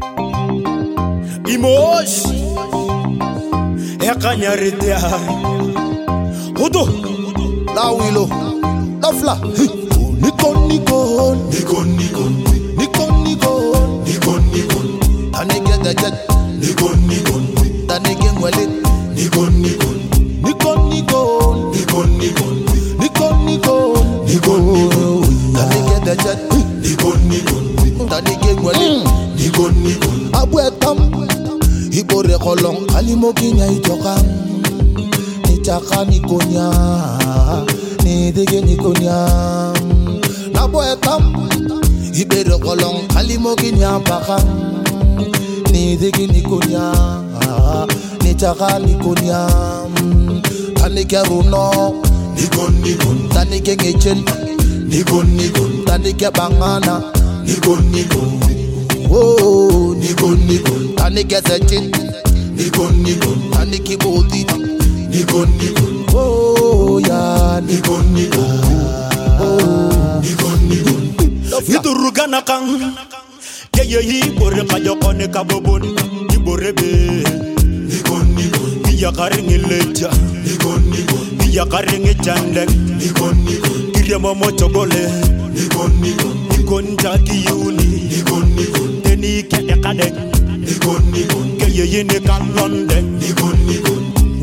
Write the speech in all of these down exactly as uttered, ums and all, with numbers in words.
Imos Ekanyaritia Hudo La Willow La Fla Nikon Nikon Nikon Nikon Nikon Nikon Nikon Nikon Tanege the jet Nikon Nikon Tanege Wallet Nikon Nikon Nikon Nikon Nikon Nikon Nikon Nikon Nikon Tanege the jet Nikon Nikon Tanege Wallet Nikon Nikon Abuetam Ibore kolong kalimoki nya ijoka ni chaka ni konya ni dege ni konya na boetam ibere kolong kalimoki nya baka ni dege ni konya ni chaka ni konya tanike runo ni gon ni gon tanike ngechel ni gon ni gon tanike bangana ni gon ni gon oh ni gon ni gon tanike sechin ni gon ni gon tanike bodi ni gon ni gon oh ya ni gon ni gon oh ni gon ni gon Idurugana kang Keye hi bore kajokone kabobon Ni bore be ni gon ni gon Iya karingi leja ni gon ni gon Iya karingi chandek ni gon ni gon Kirya momo chogole ni gon ni gon Ni gon jaki yuni ni gon ni gon Teni kede kadek ni gon ni gon Keye yini kan London ni gon ni gon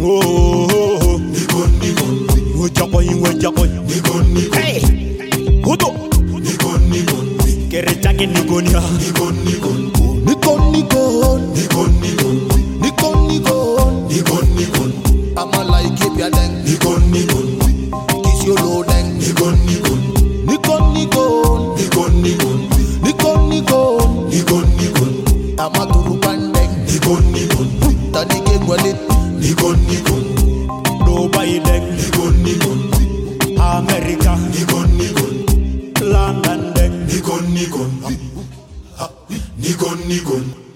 oh ni gon ni gon Wajakoy wajakoy ni gon ni gon Hey Hudo ni gon ni gon Kere chake ni gonya ni gon ni gon ni gon ni gon ni gon ni gon ni gon ni gon ni gon ni gon I'ma like keep ya deng ni gon ni gon kiss your low deng ni gon ni gon ni gon ni gon ni gon ni gon ni gon ni gon ni gon ni gon I'ma turu bandeng ni gon ni gon tani ke gwalit ni gon ni gon Dubai deng ni gon ni gon America ni gon ni gon London deng ni gon ni gon ni gon ni gon